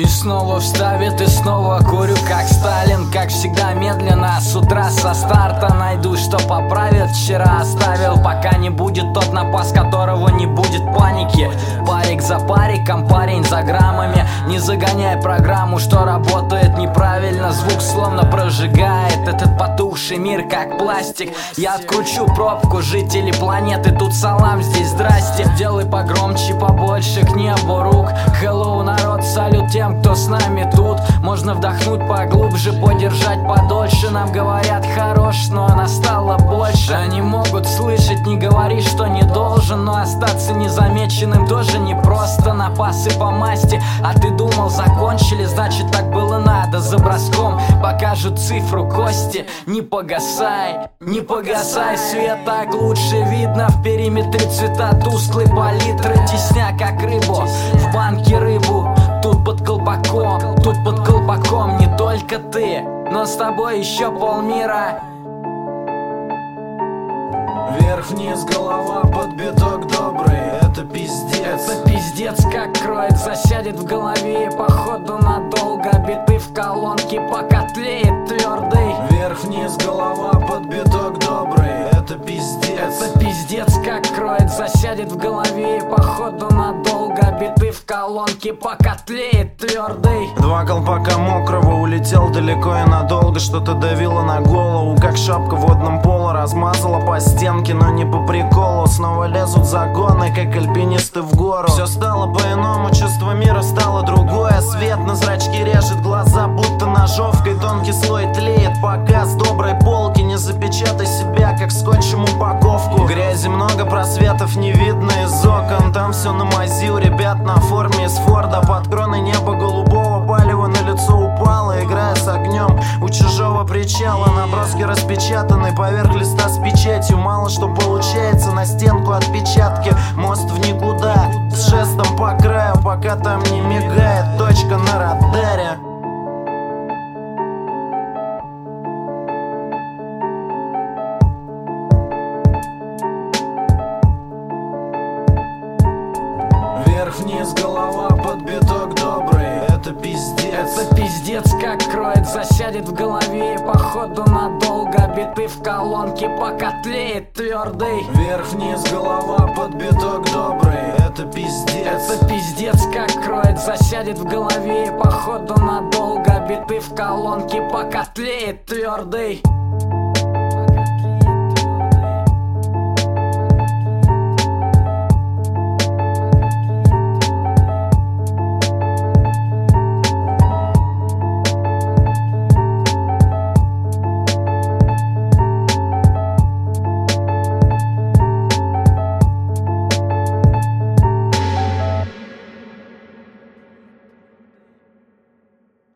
И снова вставит, и снова курю, как Сталин. Как всегда медленно, с утра со старта найду, что поправит. Вчера оставил, пока не будет тот напас, которого не будет паники. Парик за париком, парень за граммами. Не загоняй программу, что работает неправильно. Звук словно прожигает этот потухший мир, как пластик. Я откручу пробку, жители планеты, тут салам, здесь здрасте. Делай погромче, побольше, к небу рук. Hello, народ, салют тем, кто с нами тут. Можно вдохнуть поглубже, подержать подольше. Нам говорят хорош, но настало больше. Они могут слышать, не говори, что не должен. Но остаться незамеченным тоже непросто. Напасы по масти, а ты думал закончили, значит так было надо. За броском покажут цифру кости. Не погасай, не погасай, свет так лучше видно. В периметре цвета тусклой палитры. Тесня как рыбу, в банке рыбу. Тут под колпаком не только ты, но с тобой еще полмира. Вверх-вниз, голова под биток добрый. Это пиздец. Это пиздец как кроет, засядет в голове и походу надолго. Биты в колонке, пока тлеет твердый. Вверх-вниз, голова под биток добрый. Это пиздец. Это пиздец как кроет, засядет в голове и походу надолго. Биты в колонке, пока тлеет твердый. Два колпака мокрого, улетел далеко и надолго. Что-то давило на голову, как шапка в водном поло. Размазала по стенке, но не по приколу. Снова лезут загоны, как альпинисты в гору. Все стало по-иному, чувство мира стало другое. Свет на зрачки режет глаза, будто ножовкой. Тонкий слой тлеет, пока с доброй полки. Не запечатай себя, как скотчем упаковку. Грязи много, просветов не видно из окон. Там все на мази у ребят на форме из Форда. Под кроной неба голубого, палево на лицо упало, играя с огнем у чужого причала. Наброски распечатаны поверх листа с печатью. Мало что получается, на стенку отпечатки. Мост в никуда, с жестом по краю, пока там не мигает точка на радаре. Вверх-вниз, голова под биток добрый. Это пиздец. Это пиздец как кроет, засядет в голове и походу надолго. Биты в колонке, пока тлеет твердый. Вверх-вниз, голова под биток добрый. Это пиздец. Это пиздец как кроет, засядет в голове и походу надолго. Биты в колонке, пока тлеет твердый.